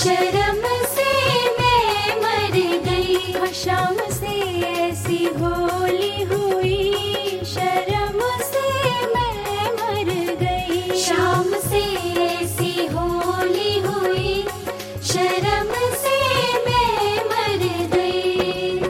शर्म से मैं मर गई, शाम से ऐसी होली हुई, शर्म से मैं मर गई, शाम से ऐसी होली हुई, शर्म से मैं मर गई।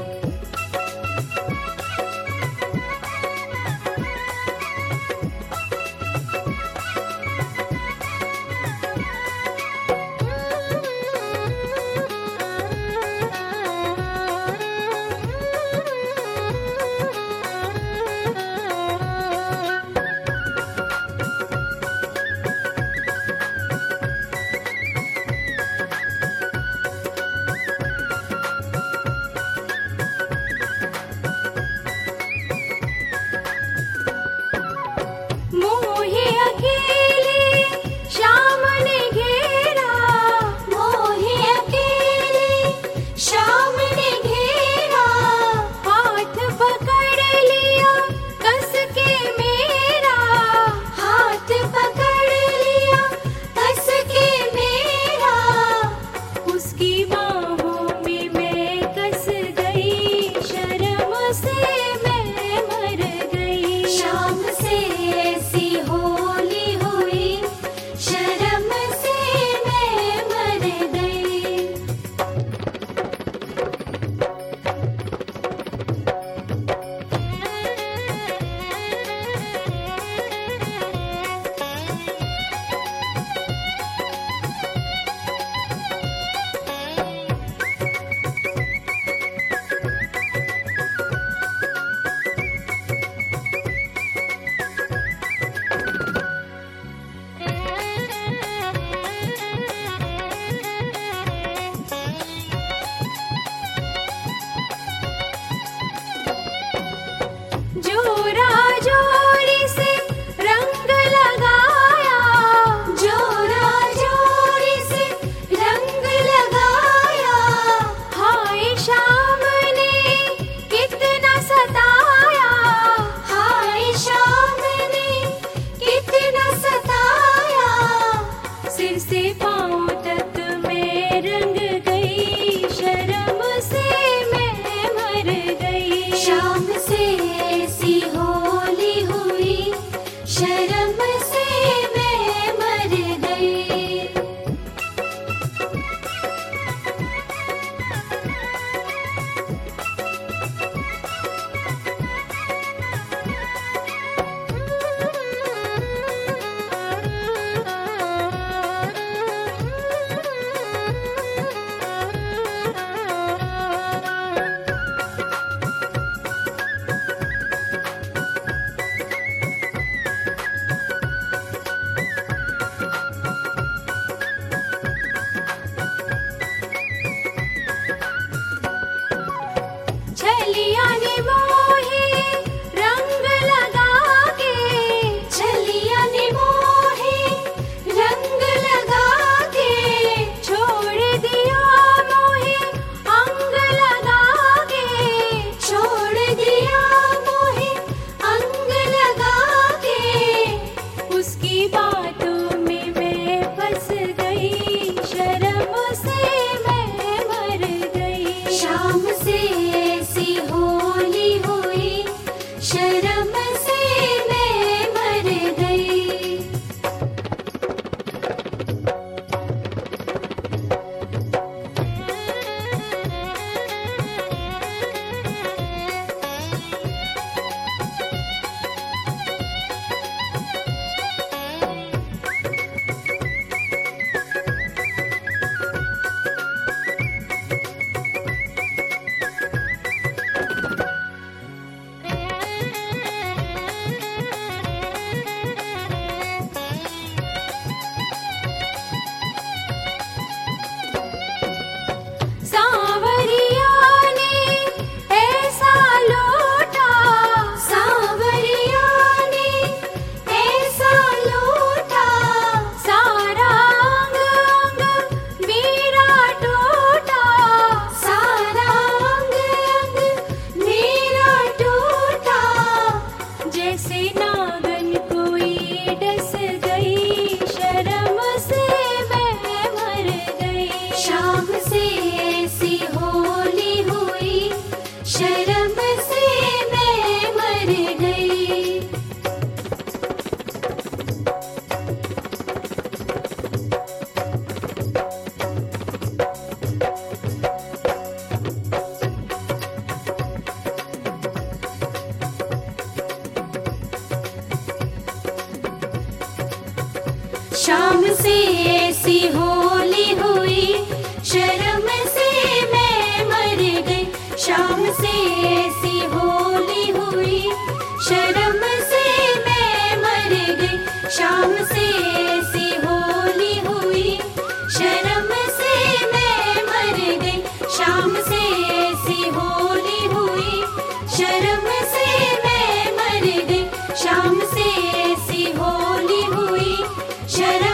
शाम से ऐसी होली हुई, शर्म से मैं मर गई। शाम से ऐसी होली हुई, शर्म से मैं मर गई। शाम से ऐसी होली हुई, शर्म से मैं मर गई। शाम से ऐसी होली हुई, शर्म से मैं मर गई। शाम से ऐसी होली हुई, शर्म